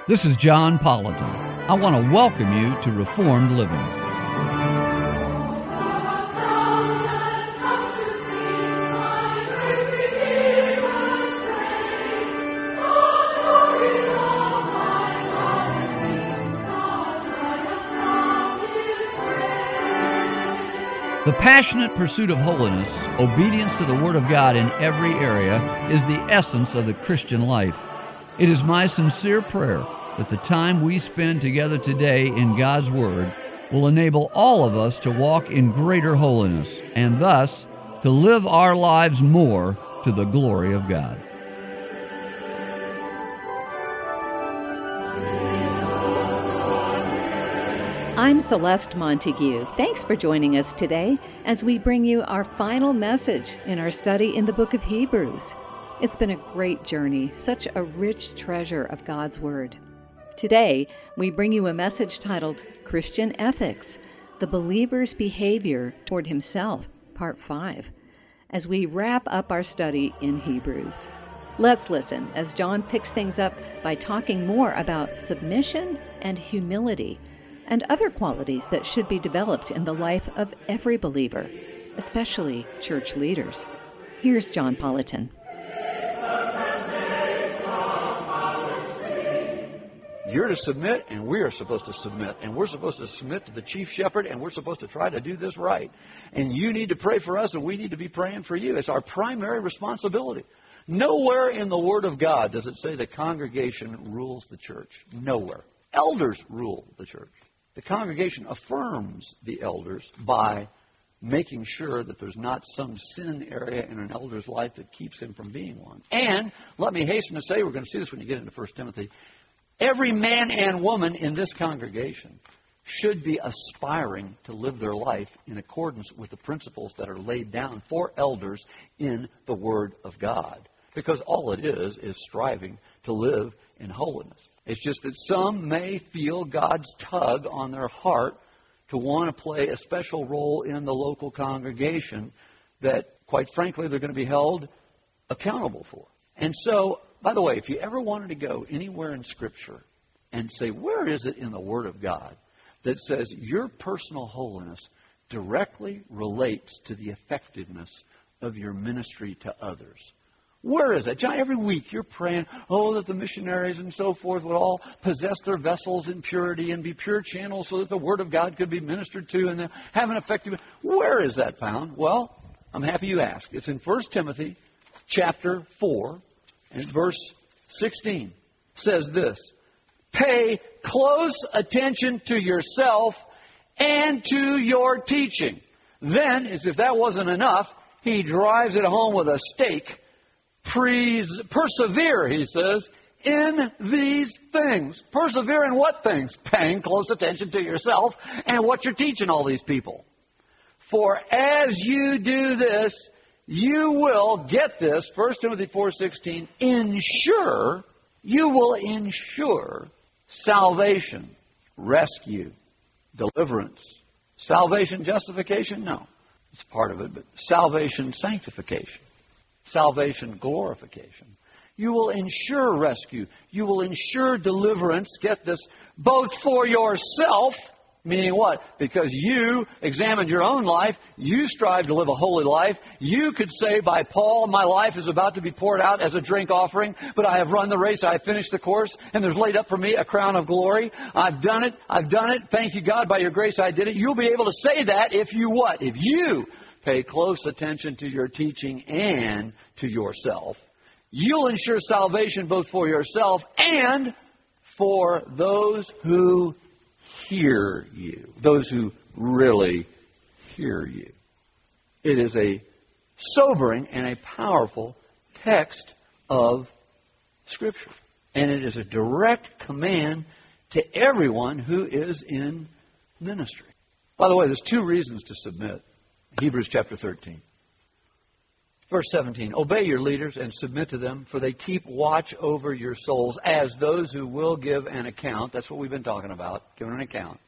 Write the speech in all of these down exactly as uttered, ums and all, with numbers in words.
This is John Politan. I want to welcome you to Reformed Living. The passionate pursuit of holiness, obedience to the Word of God in every area, is the essence of the Christian life. It is my sincere prayer that the time we spend together today in God's Word will enable all of us to walk in greater holiness and thus to live our lives more to the glory of God. I'm Celeste Montague. Thanks for joining us today as we bring you our final message in our study in the book of Hebrews. It's been a great journey, such a rich treasure of God's Word. Today, we bring you a message titled Christian Ethics, the Believer's Behavior Toward Himself, Part five, as we wrap up our study in Hebrews. Let's listen as John picks things up by talking more about submission and humility and other qualities that should be developed in the life of every believer, especially church leaders. Here's John Politan. You're to submit, and we are supposed to submit. And we're supposed to submit to the chief shepherd, and we're supposed to try to do this right. And you need to pray for us, and we need to be praying for you. It's our primary responsibility. Nowhere in the Word of God does it say the congregation rules the church. Nowhere. Elders rule the church. The congregation affirms the elders by making sure that there's not some sin area in an elder's life that keeps him from being one. And let me hasten to say, we're going to see this when you get into First Timothy, every man and woman in this congregation should be aspiring to live their life in accordance with the principles that are laid down for elders in the Word of God. Because all it is is striving to live in holiness. It's just that some may feel God's tug on their heart to want to play a special role in the local congregation that, quite frankly, they're going to be held accountable for. And so, by the way, if you ever wanted to go anywhere in Scripture and say, where is it in the Word of God that says your personal holiness directly relates to the effectiveness of your ministry to others? Where is it? John, every week you're praying, oh, that the missionaries and so forth would all possess their vessels in purity and be pure channels so that the Word of God could be ministered to and have an effective... Where is that found? Well, I'm happy you asked. It's in First Timothy chapter four. And verse sixteen says this, pay close attention to yourself and to your teaching. Then, as if that wasn't enough, he drives it home with a stake. Pres- persevere, he says, in these things. Persevere in what things? Paying close attention to yourself and what you're teaching all these people. For as you do this, you will, get this, First Timothy four sixteen, ensure, you will ensure salvation, rescue, deliverance. Salvation, justification? No. It's part of it, but salvation, sanctification. Salvation, glorification. You will ensure rescue. You will ensure deliverance, get this, both for yourself. Meaning what? Because you examined your own life. You strive to live a holy life. You could say by Paul, my life is about to be poured out as a drink offering, but I have run the race, I have finished the course, and there's laid up for me a crown of glory. I've done it. I've done it. Thank you, God. By your grace, I did it. You'll be able to say that if you what? If you pay close attention to your teaching and to yourself. You'll ensure salvation both for yourself and for those who hear you, those who really hear you. It is a sobering and a powerful text of Scripture. And it is a direct command to everyone who is in ministry. By the way, there's two reasons to submit. Hebrews chapter thirteen. Verse seventeen, obey your leaders and submit to them, for they keep watch over your souls as those who will give an account. That's what we've been talking about, giving an account.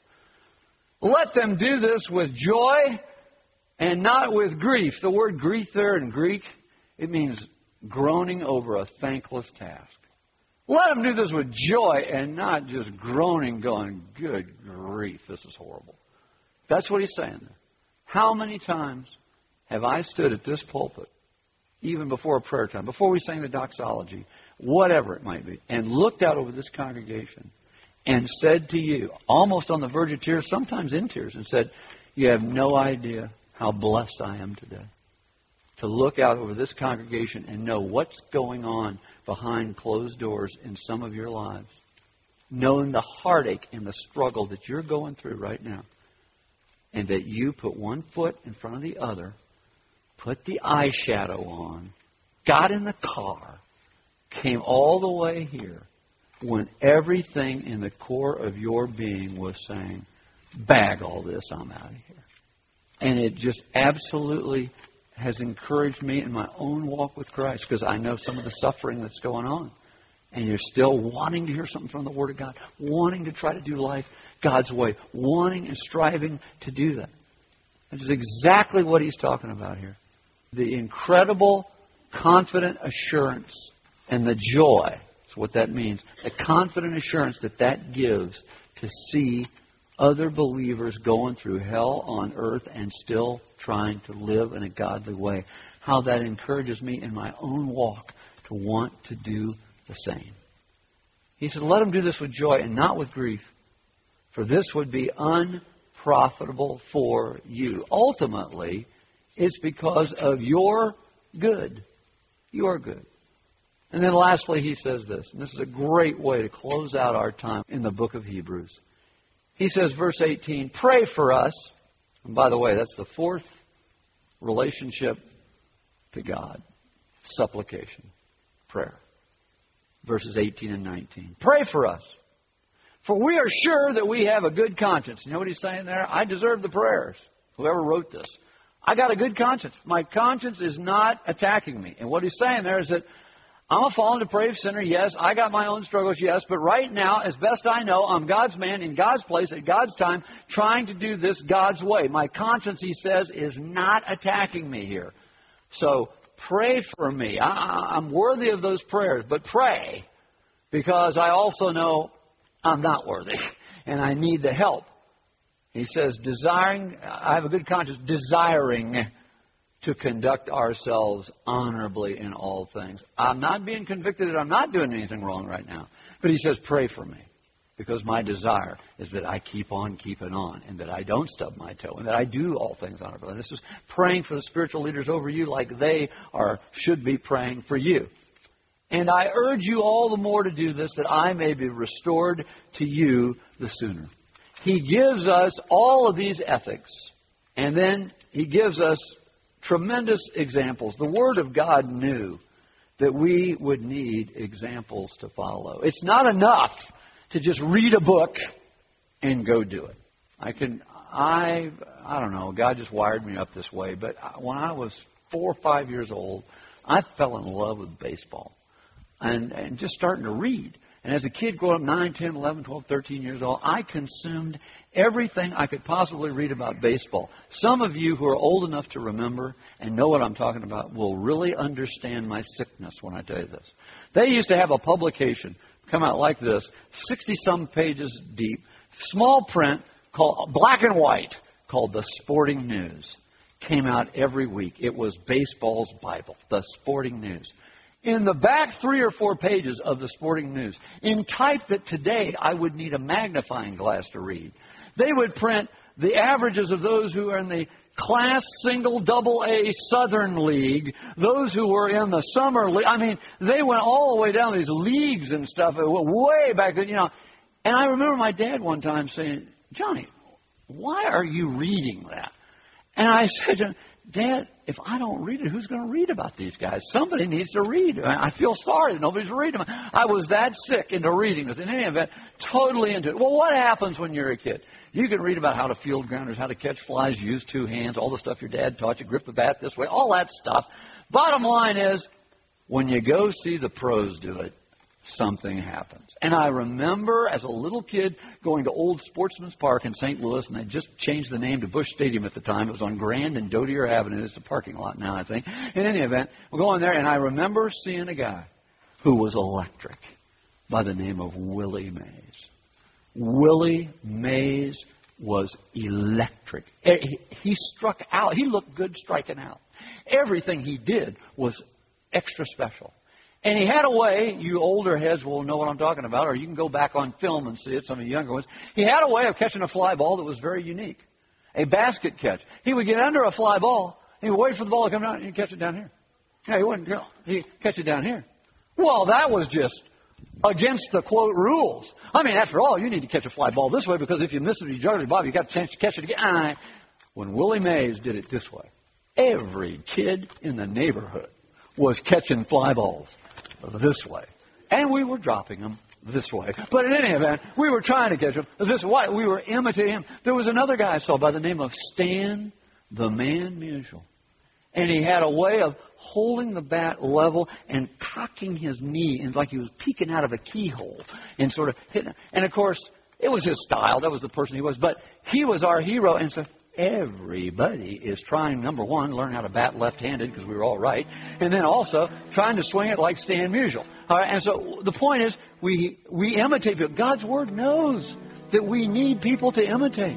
Let them do this with joy and not with grief. The word grief there in Greek, it means groaning over a thankless task. Let them do this with joy and not just groaning, going, good grief, this is horrible. That's what he's saying there. How many times have I stood at this pulpit, even before a prayer time, before we sang the doxology, whatever it might be, and looked out over this congregation and said to you, almost on the verge of tears, sometimes in tears, and said, you have no idea how blessed I am today to look out over this congregation and know what's going on behind closed doors in some of your lives, knowing the heartache and the struggle that you're going through right now, and that you put one foot in front of the other, put the eyeshadow on, got in the car, came all the way here, when everything in the core of your being was saying, bag all this, I'm out of here. And it just absolutely has encouraged me in my own walk with Christ, because I know some of the suffering that's going on. And you're still wanting to hear something from the Word of God, wanting to try to do life God's way, wanting and striving to do that. That is exactly what he's talking about here. The incredible, confident assurance and the joy is what that means. The confident assurance that that gives to see other believers going through hell on earth and still trying to live in a godly way. How that encourages me in my own walk to want to do the same. He said, let them do this with joy and not with grief, for this would be unprofitable for you. Ultimately, it's because of your good. Your good. And then lastly, he says this, and this is a great way to close out our time in the book of Hebrews. He says, verse eighteen, pray for us. And by the way, that's the fourth relationship to God. Supplication. Prayer. Verses eighteen and nineteen. Pray for us. For we are sure that we have a good conscience. You know what he's saying there? I deserve the prayers. Whoever wrote this. I got a good conscience. My conscience is not attacking me. And what he's saying there is that I'm a fallen, depraved sinner, yes. I got my own struggles, yes. But right now, as best I know, I'm God's man in God's place at God's time, trying to do this God's way. My conscience, he says, is not attacking me here. So pray for me. I, I'm worthy of those prayers, but pray, because I also know I'm not worthy and I need the help. He says, desiring, I have a good conscience, desiring to conduct ourselves honorably in all things. I'm not being convicted that I'm not doing anything wrong right now. But he says, pray for me. Because my desire is that I keep on keeping on, and that I don't stub my toe, and that I do all things honorably. And this is praying for the spiritual leaders over you like they are should be praying for you. And I urge you all the more to do this, that I may be restored to you the sooner. He gives us all of these ethics, and then he gives us tremendous examples. The Word of God knew that we would need examples to follow. It's not enough to just read a book and go do it. I can, I, I don't know, God just wired me up this way, but when I was four or five years old, I fell in love with baseball and, and just starting to read. And as a kid growing up nine, ten, eleven, twelve, thirteen years old, I consumed everything I could possibly read about baseball. Some of you who are old enough to remember and know what I'm talking about will really understand my sickness when I tell you this. They used to have a publication come out like this, sixty-some pages deep, small print, called black and white, called The Sporting News. Came out every week. It was baseball's Bible, The Sporting News. In the back three or four pages of The Sporting News, in type that today I would need a magnifying glass to read, they would print the averages of those who are in the Class Single Double A Southern League, those who were in the Summer League. I mean, they went all the way down these leagues and stuff, way back then, you know. And I remember my dad one time saying, Johnny, why are you reading that? And I said to him, Dad, if I don't read it, who's going to read about these guys? Somebody needs to read. I feel sorry that nobody's reading them. I was that sick into reading this. In any event, totally into it. Well, what happens when you're a kid? You can read about how to field grounders, how to catch flies, use two hands, all the stuff your dad taught you, grip the bat this way, all that stuff. Bottom line is, when you go see the pros do it, something happens. And I remember as a little kid going to Old Sportsman's Park in Saint Louis, and they just changed the name to Busch Stadium at the time. It was on Grand and Dodier Avenue. It's a parking lot now, I think. In any event, we're going there, and I remember seeing a guy who was electric. by the name of Willie Mays. Willie Mays was electric. He struck out. He looked good striking out. Everything he did was extra special. And he had a way, you older heads will know what I'm talking about, or you can go back on film and see it, some of you younger ones. He had a way of catching a fly ball that was very unique. A basket catch. He would get under a fly ball, he would wait for the ball to come down, and he'd catch it down here. Yeah, he wouldn't go. He'd catch it down here. Well, that was just against the, quote, rules. I mean, after all, you need to catch a fly ball this way, because if you miss it, you juggle it, Bob, you got a chance to catch it again. When Willie Mays did it this way, every kid in the neighborhood was catching fly balls this way. And we were dropping them this way. But in any event, we were trying to catch them this way. We were imitating him. There was another guy I saw by the name of Stan the Man Musial. And he had a way of holding the bat level and cocking his knee, and like he was peeking out of a keyhole and sort of hitting. And of course, it was his style. That was the person he was. But he was our hero. And so everybody is trying, number one, learn how to bat left-handed, because we were all right, and then also trying to swing it like Stan Musial. All right, and so the point is, we we imitate people. God's Word knows that we need people to imitate.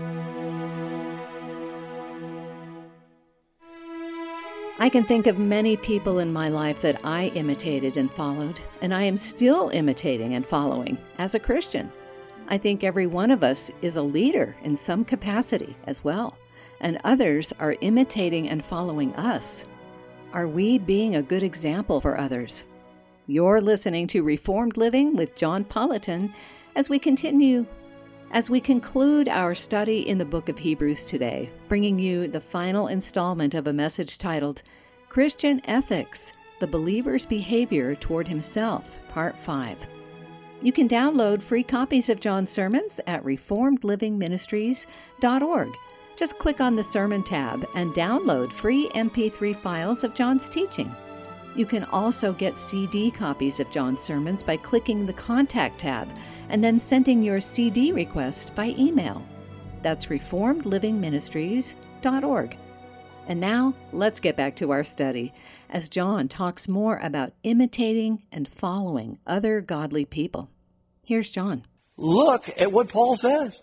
I can think of many people in my life that I imitated and followed, and I am still imitating and following as a Christian. I think every one of us is a leader in some capacity as well, and others are imitating and following us. Are we being a good example for others? You're listening to Reformed Living with John Politan as we continue, as we conclude our study in the book of Hebrews today, bringing you the final installment of a message titled Christian Ethics, the Believer's Behavior Toward Himself, Part five. You can download free copies of John's sermons at reformed living ministries dot org. Just click on the Sermon tab and download free M P three files of John's teaching. You can also get C D copies of John's sermons by clicking the Contact tab and then sending your C D request by email. That's reformed living ministries dot org. And now, let's get back to our study as John talks more about imitating and following other godly people. Here's John. Look at what Paul says.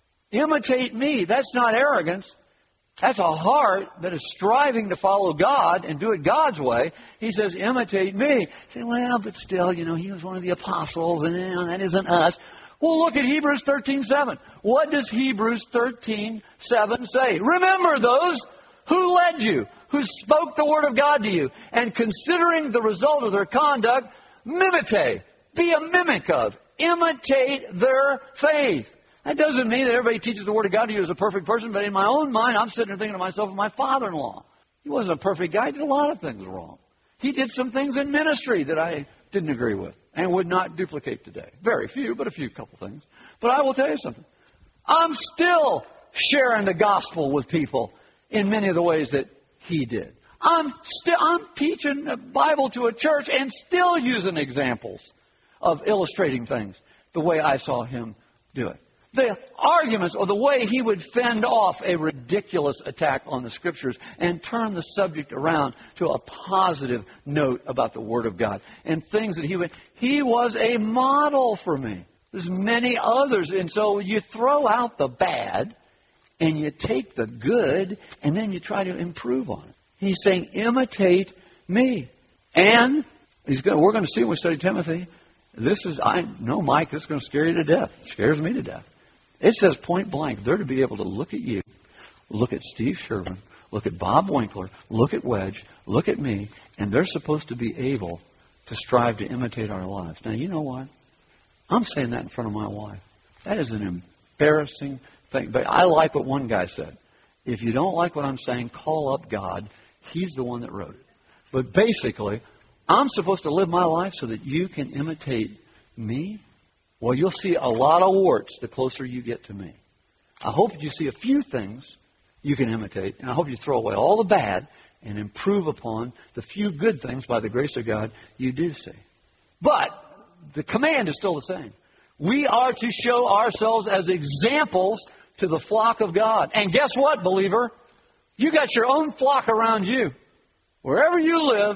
Imitate me. That's not arrogance. That's a heart that is striving to follow God and do it God's way. He says, imitate me. You say, well, but still, you know, he was one of the apostles, and you know, that isn't us. Well, look at Hebrews thirteen seven. What does Hebrews thirteen seven say? Remember those who led you, who spoke the word of God to you, and considering the result of their conduct, mimitate. Be a mimic of. Imitate their faith. That doesn't mean that everybody teaches the Word of God to you as a perfect person, but in my own mind, I'm sitting there thinking to myself of my father-in-law. He wasn't a perfect guy. He did a lot of things wrong. He did some things in ministry that I didn't agree with and would not duplicate today. Very few, but a few couple things. But I will tell you something. I'm still sharing the gospel with people in many of the ways that he did. I'm still I'm teaching the Bible to a church and still using examples of illustrating things the way I saw him do it. The arguments or the way he would fend off a ridiculous attack on the Scriptures and turn the subject around to a positive note about the Word of God and things that he would... He was a model for me. There's many others. And so you throw out the bad and you take the good and then you try to improve on it. He's saying, imitate me. And he's going, we're going to see when we study Timothy. This is, I know, Mike, this is going to scare you to death. It scares me to death. It says point blank, they're to be able to look at you, look at Steve Sherwin, look at Bob Winkler, look at Wedge, look at me, and they're supposed to be able to strive to imitate our lives. Now, you know what? I'm saying that in front of my wife. That is an embarrassing thing. But I like what one guy said. If you don't like what I'm saying, call up God. He's the one that wrote it. But basically, I'm supposed to live my life so that you can imitate me. Well, you'll see a lot of warts the closer you get to me. I hope that you see a few things you can imitate, and I hope you throw away all the bad and improve upon the few good things by the grace of God you do see. But the command is still the same. We are to show ourselves as examples to the flock of God. And guess what, believer? You got your own flock around you. Wherever you live,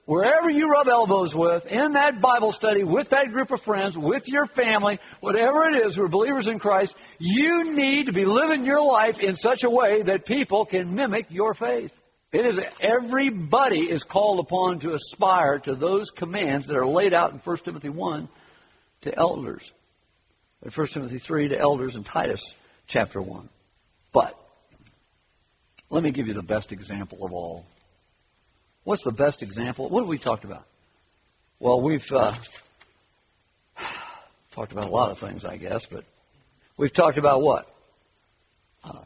wherever you rub elbows with, in that Bible study, with that group of friends, with your family, whatever it is who are believers in Christ, you need to be living your life in such a way that people can mimic your faith. It is, everybody is called upon to aspire to those commands that are laid out in First Timothy one to elders. In First Timothy three to elders, and Titus chapter one. But let me give you the best example of all. What's the best example? What have we talked about? Well, we've uh, talked about a lot of things, I guess, but we've talked about what? Uh,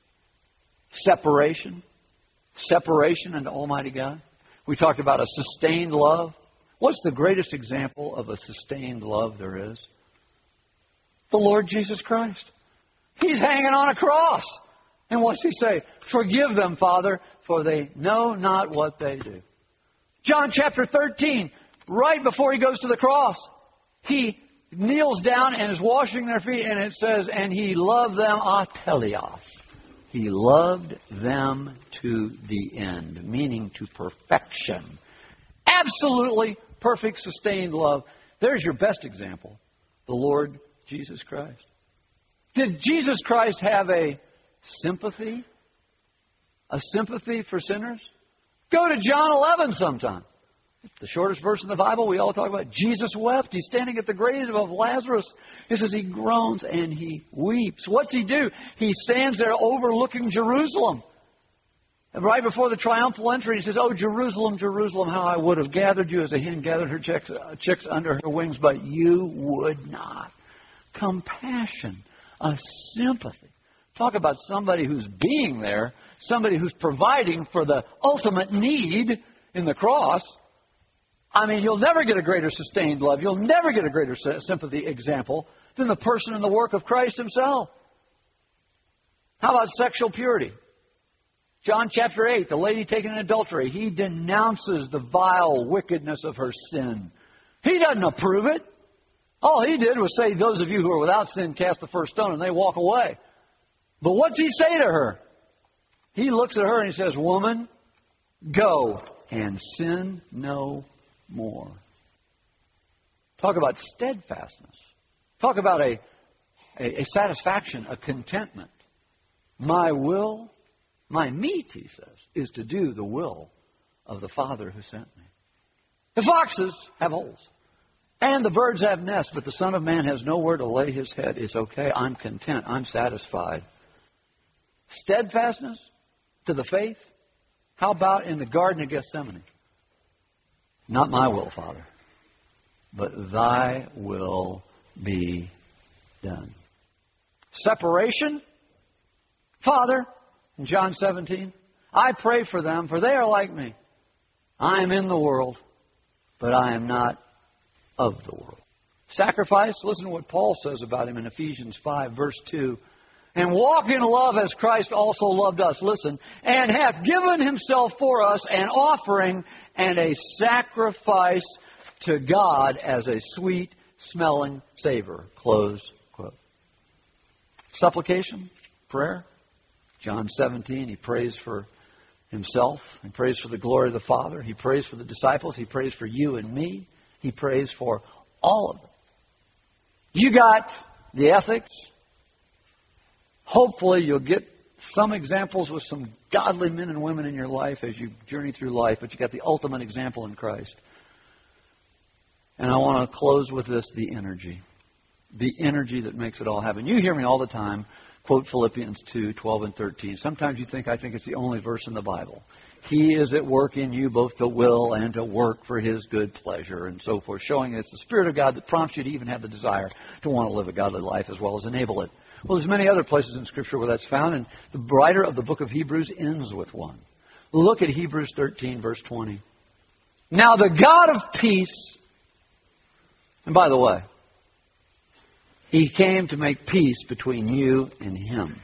separation. Separation unto Almighty God. We talked about a sustained love. What's the greatest example of a sustained love there is? The Lord Jesus Christ. He's hanging on a cross. And what's He say? Forgive them, Father, for they know not what they do. John chapter thirteen, right before He goes to the cross, He kneels down and is washing their feet, and it says, and He loved them atelios. He loved them to the end, meaning to perfection. Absolutely perfect, sustained love. There's your best example, the Lord Jesus Christ. Did Jesus Christ have a sympathy? A sympathy for sinners? Go to John eleven sometime. The shortest verse in the Bible, we all talk about. Jesus wept. He's standing at the grave of Lazarus. It says He groans and He weeps. What's He do? He stands there overlooking Jerusalem. And right before the triumphal entry, He says, "Oh, Jerusalem, Jerusalem, how I would have gathered you as a hen gathered her chicks, uh, chicks under her wings, but you would not." Compassion, a sympathy. Talk about somebody who's being there, somebody who's providing for the ultimate need in the cross. I mean, you'll never get a greater sustained love. You'll never get a greater sympathy example than the person and the work of Christ Himself. How about sexual purity? John chapter eight, the lady taken in adultery. He denounces the vile wickedness of her sin. He doesn't approve it. All He did was say, those of you who are without sin, cast the first stone, and they walk away. But what's He say to her? He looks at her and He says, woman, go and sin no more. Talk about steadfastness. Talk about a, a, a satisfaction, a contentment. My will, my meat, He says, is to do the will of the Father who sent me. The foxes have holes, and the birds have nests, but the Son of Man has nowhere to lay His head. It's okay. I'm content. I'm satisfied. Steadfastness to the faith. How about in the Garden of Gethsemane? Not my will, Father, but Thy will be done. Separation. Father, in John seventeen, I pray for them, for they are like me. I am in the world, but I am not of the world. Sacrifice. Listen to what Paul says about Him in Ephesians five, verse two. And walk in love as Christ also loved us. Listen. And hath given Himself for us an offering and a sacrifice to God as a sweet smelling savor. Close quote. Supplication, prayer. John seventeen, He prays for Himself. He prays for the glory of the Father. He prays for the disciples. He prays for you and me. He prays for all of them. You got the ethics. Hopefully you'll get some examples with some godly men and women in your life as you journey through life, but you got the ultimate example in Christ. And I want to close with this, the energy. The energy that makes it all happen. You hear me all the time quote Philippians two, twelve and thirteen. Sometimes you think I think it's the only verse in the Bible. He is at work in you both to will and to work for His good pleasure and so forth, showing it's the Spirit of God that prompts you to even have the desire to want to live a godly life as well as enable it. Well, there's many other places in Scripture where that's found, and the writer of the book of Hebrews ends with one. Look at Hebrews thirteen, verse twenty. Now the God of peace, and by the way, He came to make peace between you and Him.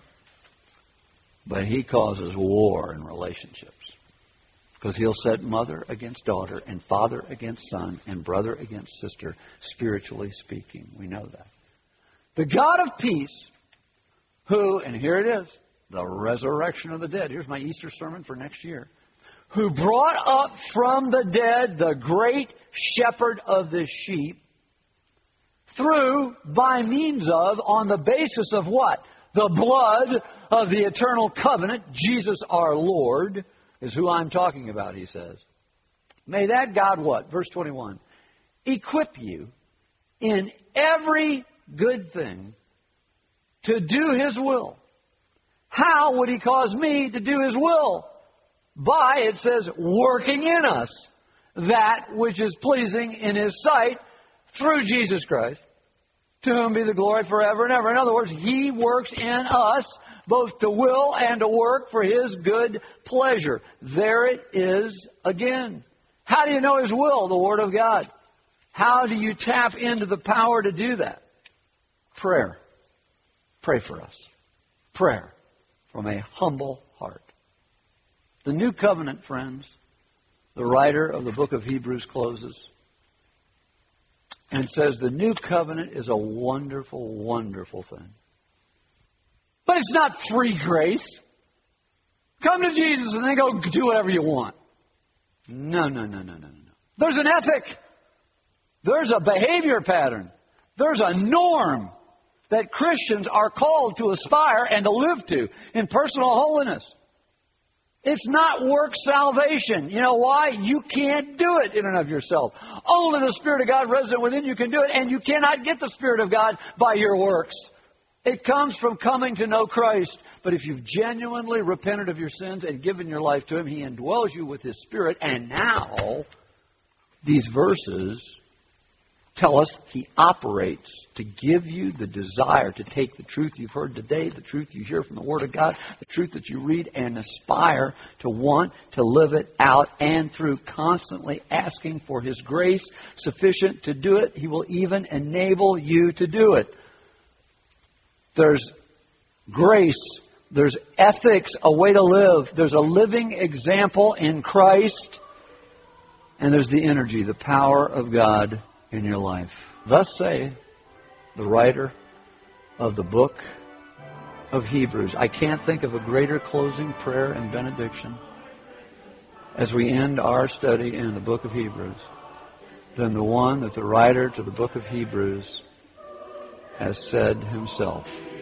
But He causes war in relationships. Because He'll set mother against daughter and father against son and brother against sister, spiritually speaking. We know that. The God of peace, who, and here it is, the resurrection of the dead. Here's my Easter sermon for next year. who brought up from the dead the great shepherd of the sheep, through, by means of, on the basis of what? The blood of the eternal covenant, Jesus our Lord, is who I'm talking about, he says. May that God what? Verse twenty-one. Equip you in every good thing to do His will. How would He cause me to do His will? By, it says, working in us that which is pleasing in His sight through Jesus Christ, to whom be the glory forever and ever. In other words, He works in us both to will and to work for His good pleasure. There it is again. How do you know His will? The Word of God. How do you tap into the power to do that? Prayer. Pray for us. Prayer from a humble heart. The New Covenant, friends, the writer of the book of Hebrews closes and says the New Covenant is a wonderful, wonderful thing. But it's not free grace. Come to Jesus and then go do whatever you want. No, no, no, no, no, no. There's an ethic. There's a behavior pattern. There's a norm that Christians are called to aspire and to live to in personal holiness. It's not work salvation. You know why? You can't do it in and of yourself. Only the Spirit of God resident within you can do it, and you cannot get the Spirit of God by your works. It comes from coming to know Christ. But if you've genuinely repented of your sins and given your life to Him, He indwells you with His Spirit. And now, these verses tell us He operates to give you the desire to take the truth you've heard today, the truth you hear from the Word of God, the truth that you read, and aspire to want to live it out. And through constantly asking for His grace sufficient to do it, He will even enable you to do it. There's grace. There's ethics, a way to live. There's a living example in Christ. And there's the energy, the power of God in your life. Thus say the writer of the book of Hebrews. I can't think of a greater closing prayer and benediction as we end our study in the book of Hebrews than the one that the writer to the book of Hebrews has said himself.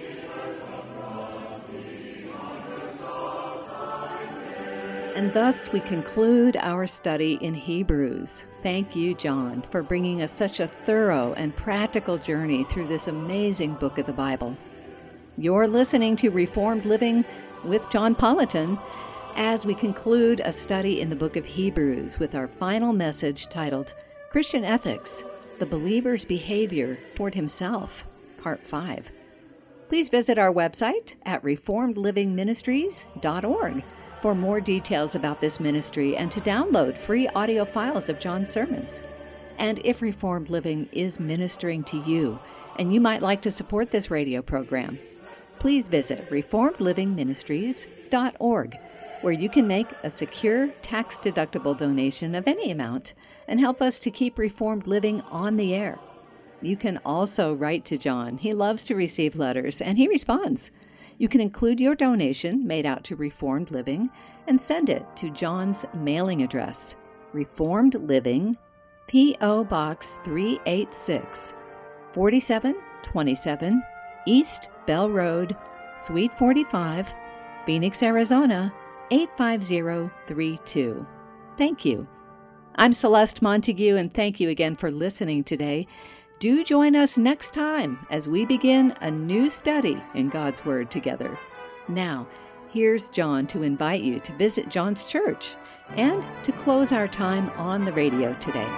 And thus we conclude our study in Hebrews. Thank you, John, for bringing us such a thorough and practical journey through this amazing book of the Bible. You're listening to Reformed Living with John Politan as we conclude a study in the book of Hebrews with our final message titled Christian Ethics, the Believer's Behavior Toward Himself, Part five. Please visit our website at reformed living ministries dot org. for more details about this ministry and to download free audio files of John's sermons. And if Reformed Living is ministering to you and you might like to support this radio program, please visit reformed living ministries dot org, where you can make a secure, tax-deductible donation of any amount and help us to keep Reformed Living on the air. You can also write to John. He loves to receive letters, and he responds. You can include your donation made out to Reformed Living and send it to John's mailing address, Reformed Living, P O. Box three eighty-six, forty-seven twenty-seven, East Bell Road, Suite forty-five, Phoenix, Arizona, eight five zero three two. Thank you. I'm Celeste Montague, and thank you again for listening today. Do join us next time as we begin a new study in God's Word together. Now, here's John to invite you to visit John's church and to close our time on the radio today.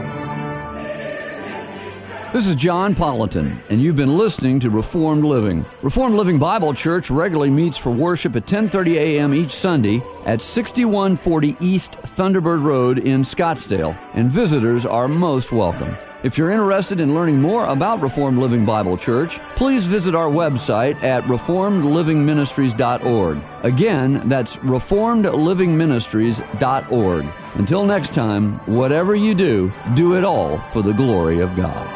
This is John Politan, and you've been listening to Reformed Living. Reformed Living Bible Church regularly meets for worship at ten thirty a.m. each Sunday at sixty-one forty East Thunderbird Road in Scottsdale, and visitors are most welcome. If you're interested in learning more about Reformed Living Bible Church, please visit our website at reformed living ministries dot org. Again, that's reformed living ministries dot org. Until next time, whatever you do, do it all for the glory of God.